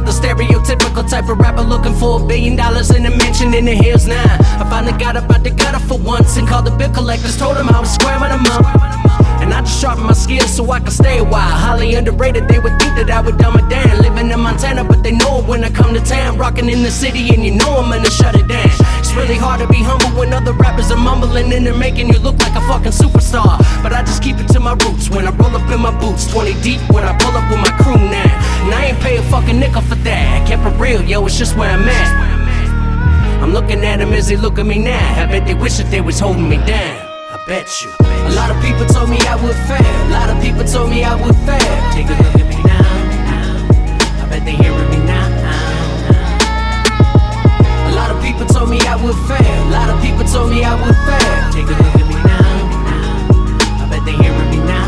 not the stereotypical type of rapper looking for $1 billion in a mansion in the hills now. I finally got up out the gutter for once and called the bill collectors, told them I was squaring them up. And I just sharpened my skills so I can stay a while. Highly underrated, they would think that I would dumb it down. Living in Montana, but they know it when I come to town. Rocking in the city and you know I'm gonna shut it down. It's really hard to be humble when other rappers are mumbling and they're making you look like a fucking superstar. But I just keep it to my roots when I roll up in my boots, 20 deep when I pull up with my crew now. And I ain't pay a fucking nickel for that. I kept it real, yo, it's just where I'm at. I'm looking at them as they look at me now. I bet they wish that they was holding me down. I bet you. A lot of people told me I would fail. A lot of people told me I would fail. Take a look at me now. I bet they hearing me now. A lot of people told me I would fail. A lot of people told me I would fail. Take a look at me now. I bet they hearing me now.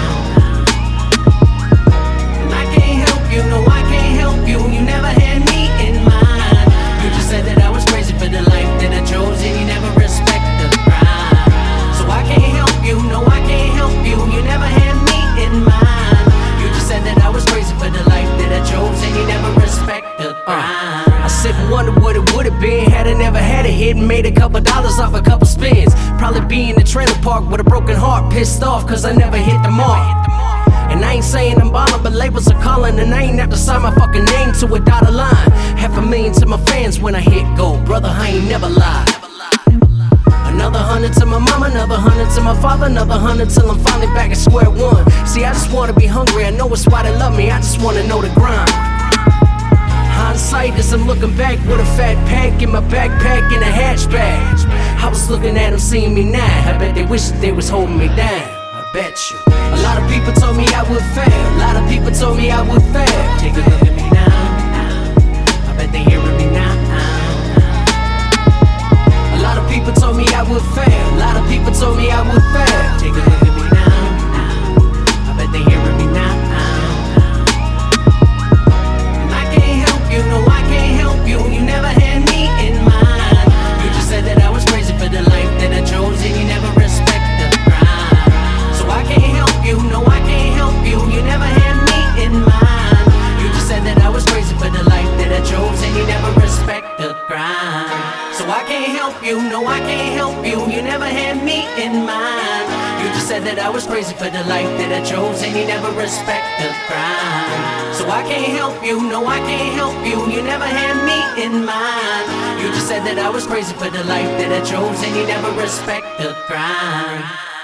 And I can't help you, no I can't help you. You never had me in mind. You just said that I was crazy for the life that I chose, and you never respected the grind. So I can't help you, no I can't help you. You never had me in mind. You just said that I was crazy for the life that I chose, and you never respected the grind. I sit and wonder what it would've been had I never had a hit and made a couple dollars off a couple spins. Probably be in the trailer park with a broken heart, pissed off cause I never hit the mark. And I ain't saying I'm ballin', but labels are calling, and I ain't have to sign my fucking name to a dotted line. $500,000 to my fans when I hit gold, brother I ain't never lied. Another 100 to my mama, another 100 to my father, another 100 till I'm finally back at square one. See, I just wanna be hungry, I know it's why they love me, I just wanna know the grind. Hindsight as I'm looking back with a fat pack in my backpack in a hatchback. I was looking at them seeing me now, I bet they wish that they was holding me down. I bet you. A lot of people told me I would fail. A lot of people told me I would fail. Take a look at me now. I bet they hearing me now. A lot of people told me I would fail. A lot of people told me I would fail. Take a look at me now. I bet they hearing me now. And I can't help you, no I can't help you. You never had me in mind. You just said that I was crazy for the life that I chose, and you never respected the grind. So I can't help you, no I can't help you. You never had me in mind. You just said that I was crazy for the life that I chose, and you never respected the grind. So I can't help you, no I can't help you. You never had me in mind. You just said that I was crazy for the life that I chose, and you never respected the grind. So I can't help you, no I can't help you. You never had me in mind. You just said that I was crazy for the life that I chose, and you never respected the grind.